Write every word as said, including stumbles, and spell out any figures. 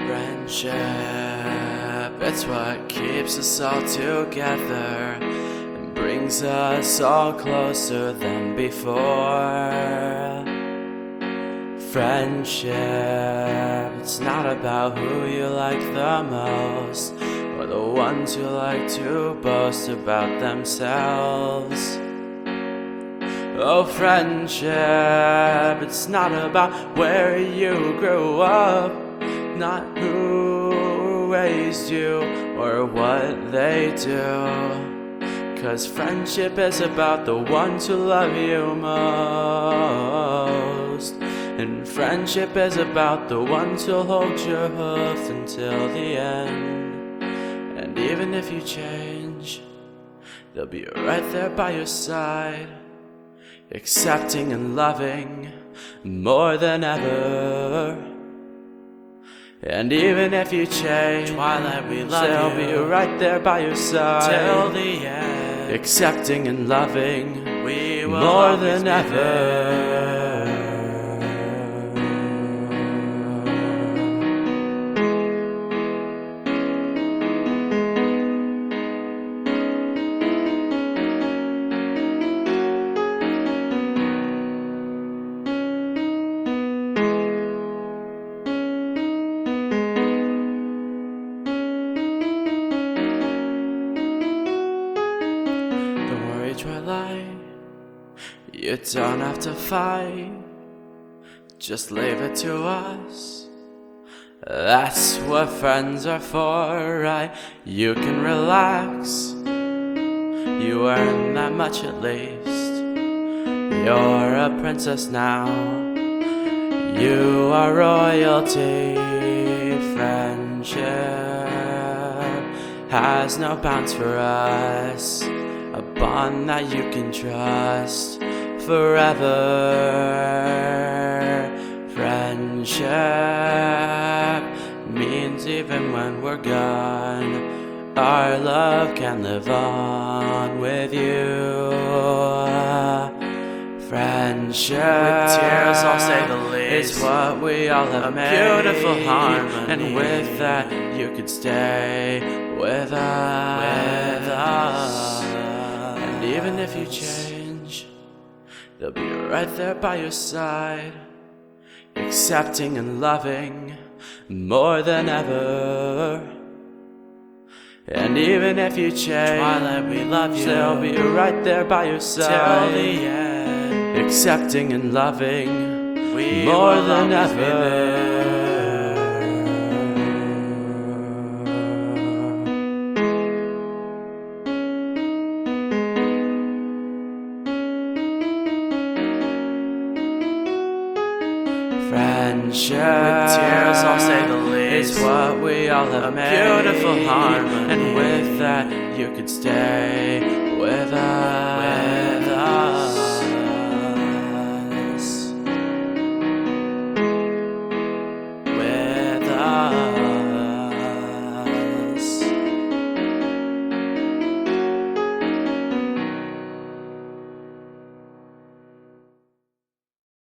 Friendship, it's what keeps us all together and brings us all closer than before. Friendship, it's not about who you like the most or the ones who like to boast about themselves. Oh, friendship, it's not about where you grew up, not who raised you or what they do. 'Cause friendship is about the ones who love you most. And friendship is about the ones who'll hold your hoof until the end. And even if you change, they'll be right there by your side, accepting and loving more than ever. And even if you change, Twilight, we love they'll you be right there by your side till the end. Accepting and loving We will more always than be ever. there. Twilight, you don't have to fight, just leave it to us. That's what friends are for, right? You can relax, you earn that much at least. You're a princess now, you are royalty. Friendship has no bounds for us, a bond that you can trust forever. Friendship means even when we're gone, our love can live on with you. Friendship, with tears, I'll say the least, is what we all have a made. beautiful harmony. And with that, you could stay with us. With us. And even if you change, they'll be right there by your side, accepting and loving more than ever. And even if you change, Twilight, we love you they'll be right there by your side till the end. accepting and loving We more will than always be ever. there. Friendship, with tears, I'll say the least, is what we all have a made. beautiful harmony. And with that, you could stay with us.